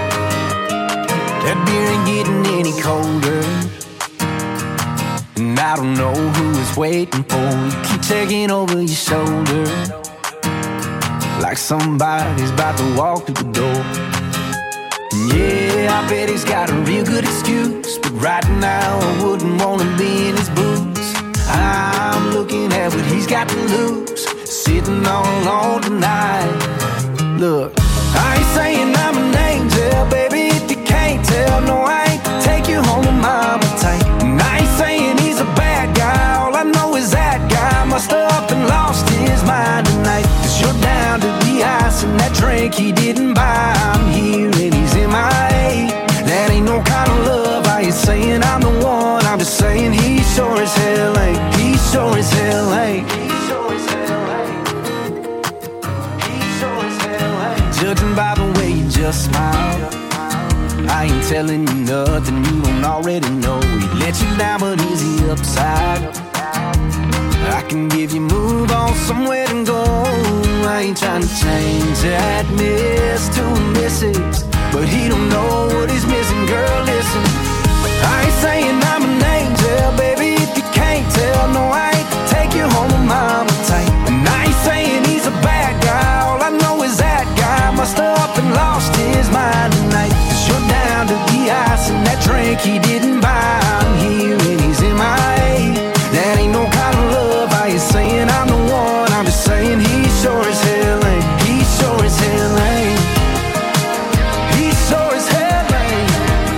That beer ain't getting any colder, and I don't know who is waiting for you. Keep taking over your shoulder, like somebody's about to walk through the door. And yeah, I bet he's got a real good excuse, but right now I wouldn't want to be in his boots. I'm looking at what he's got to lose, sitting all alone tonight. Look, I ain't saying I'm an angel, baby, if you can't tell. No, I ain't to take you home with mama tight. And I ain't saying he's a bad guy, all I know is that guy must have up and lost his mind tonight. Cause you're down to the ice and that drink he didn't buy. I'm here and he's in my A. That ain't no kind of love. I ain't saying I'm the one, I'm just saying he sure as hell ain't. He sure as hell ain't. He sure as hell ain't. He sure as hell ain't. Judging by the way you just smile, I ain't telling you nothing you don't already know. He let you down, but is he upside? I can give you move on somewhere to go. I ain't trying to change that miss to a missus, but he don't know what he's missing. Girl, listen, I ain't saying I'm an angel, baby, if you can't tell. No, I ain't to take you home with mama tight. And I ain't saying he's a bad guy, all I know is that guy must have up and lost his mind tonight. Cause you're down to the ice and that drink he didn't buy. I'm here and he's in my A. That ain't no kind of love. I ain't saying I'm the one, I'm just saying he sure as hell ain't. He sure as hell ain't. He sure as hell ain't.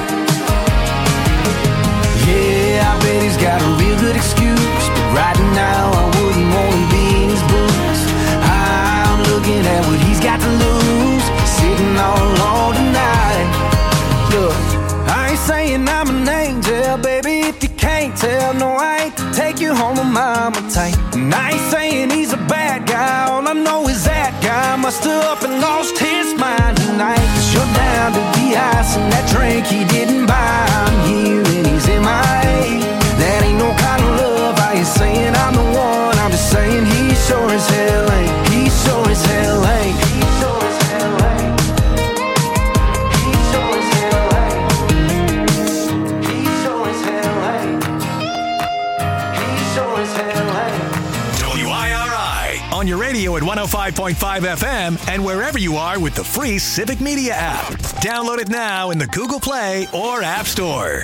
Yeah, I bet he's got a real good excuse, but right now I wouldn't want to be in his boots. I'm looking at what he's got to lose, sitting all alone tonight. Look, I ain't saying I'm an angel, baby, if you can't tell. No, I ain't to take you home with mama tight. And I ain't saying he's a bad guy, all I know is that guy must have up and lost his mind tonight. Cause you're down to the ice and that drink he didn't buy. I'm here and he's in my A. That ain't no kind of love. I ain't saying I'm the one, I'm just saying he sure as hell ain't. He sure as hell ain't. He sure as hell ain't. He sure as hell ain't. He sure as hell ain't. He sure as hell ain't. W I R I on your radio at one oh five point five F M and wherever you are with the free Civic Media app. Download it now in the Google Play or App Store.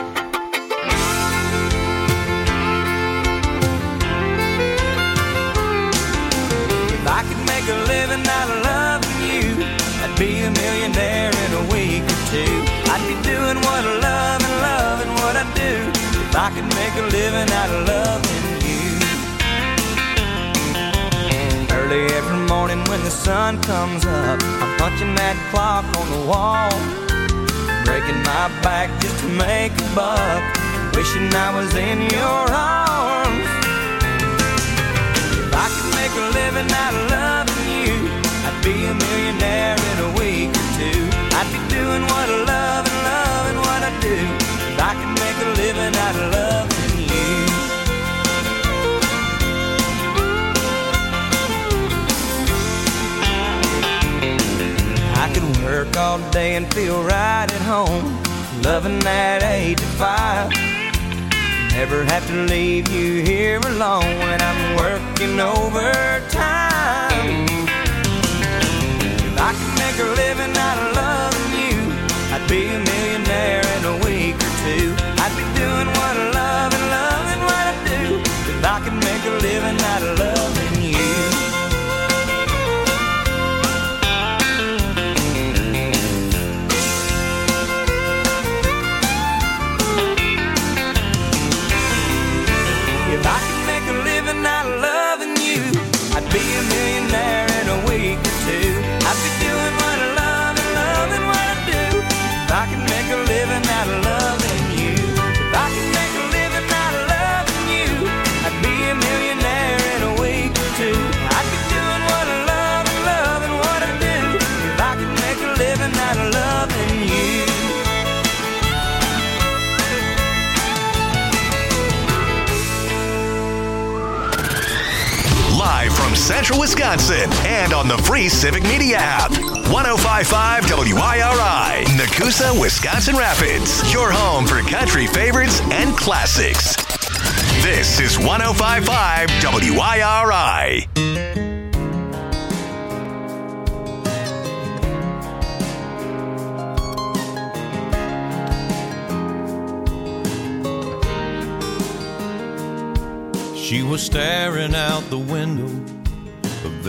If I could make a living out of loving you, I'd be a millionaire in a week or two. I'd be doing what I love and loving what I do. If I could make a living out of loving you. Early every morning when the sun comes up, I'm punching that clock on the wall, breaking my back just to make a buck, wishing I was in your arms. If I could make a living out of loving you, I'd be a millionaire in a week or two. I'd be doing what I love and loving what I do. If I could make a living out of loving you. I could work all day and feel right at home, loving that eight to five. Never have to leave you here alone when I'm working overtime. If I could make a living out of loving you, I'd be a millionaire in a week or two. I'd be doing what I love and loving what I do. If I could make a living out of loving you. If I could make a living out of loving you, I'd be a millionaire in a week or two. I'd be doing what I love and loving what I do. If I could make a living out of loving you. If I could make a living out of loving you, I'd be a millionaire in a week or two. I'd be doing what I love and loving what I do. If I could make a living out of loving you. Live from Central Wisconsin and on the free Civic Media app. one oh five point five W I R I, Nakusa, Wisconsin Rapids. Your home for country favorites and classics. This is one oh five point five W I R I. She was staring out the window